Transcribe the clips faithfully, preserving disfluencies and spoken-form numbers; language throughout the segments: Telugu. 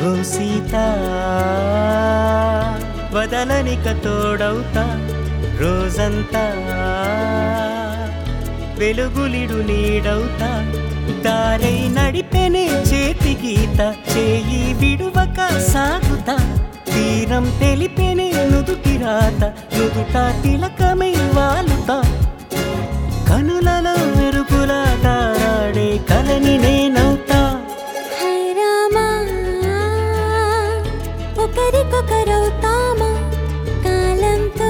ఓ సీత వదలనిక తోడవుతా రోజంతా వెలుగులిడు నీడవుతా దారై నడిపెనే చేతి గీత చేయి విడువక సాగుతా తీరం తెలిపెనే నుదుటి రాత నుదుట తిలకమై వాలుతా కనులలో మెరుపులా తారాడే కలని నేనవుతా ఒకరికొకరవుతామా కాలంతో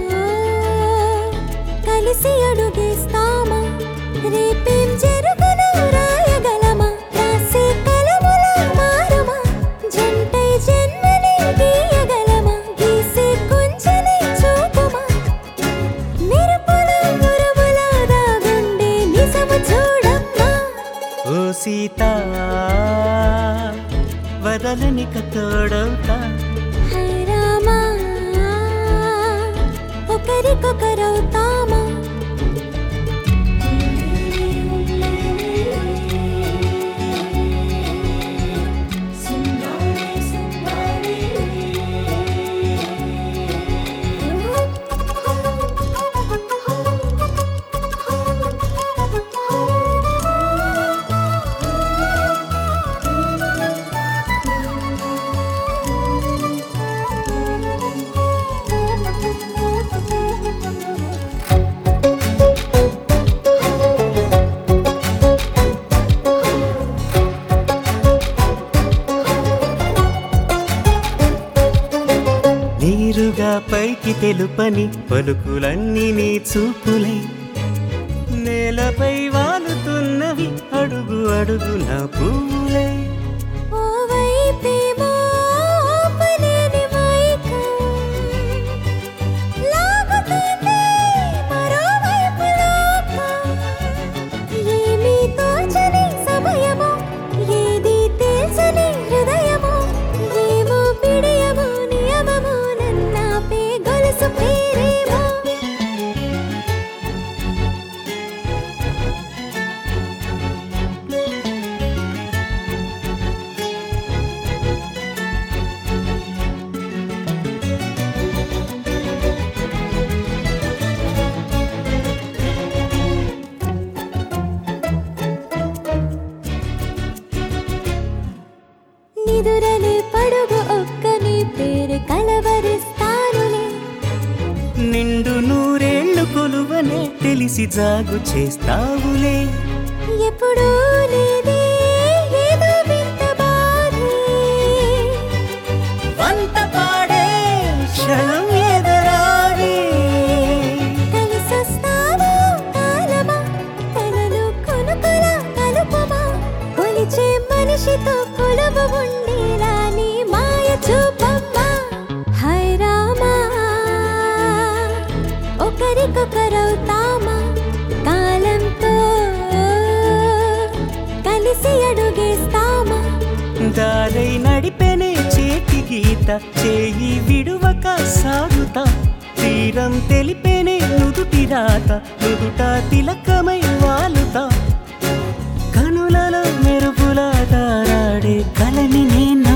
కలిసి అడుగేస్తామా రేపేం జరుగునో రాయగలమా రాసే కలముల మారమా జంటై జన్మని గీయగలమా గీసే కొంచెని చూపుమా మెరుపుల గురువుల దాగుండే నిజము చూడమ్మా ఓ సీత వదలనిక తోడవుతా హై రామా ఒకరికొకరవుతామా నీరుగా పైకి తెలుపని పలుకులన్నీ నీ చూపులై నేలపై వాలుతున్నవి అడుగు అడుగు నా పూలై ఓ వైపేమో ఆపలేని మైకం లాగుతుంది మరోవైపు లోకం ఏమీ తోచని సమయమో ఏది తేల్చని హృదయమో ఏమో పిడియమో నియమమో నన్నాపే గొలుసు పేరేమో నిదురలే పడుగు ఒక్కని పేరు కలవరిస్తానులే నిండు నూరేళ్లు కొలువనే తెలిసి జాగు చేస్తావులే ఎప్పుడూ లేదే ఏదో వింత బాధే వంత పాడే క్షణం ఎదురాడే కలిసొస్తావో కాలమా కలలు కొనుకల కలుపమా కొలిచే మనిషితో కొలువు ఉండేలా నీ మాయ చూపమ్మా హై రామా ఒకరికొకరవుతామా కాలంతో కలిసి అడుగేస్తామా దారై నడిపెనే చేతి గీత చేయి విడువక సాగుతా తీరం తెలిపెనే నుదుటి రాత నుదుట తిలకమై వాలుతా కనులలో మెరుపులా తారాడే కలని నేను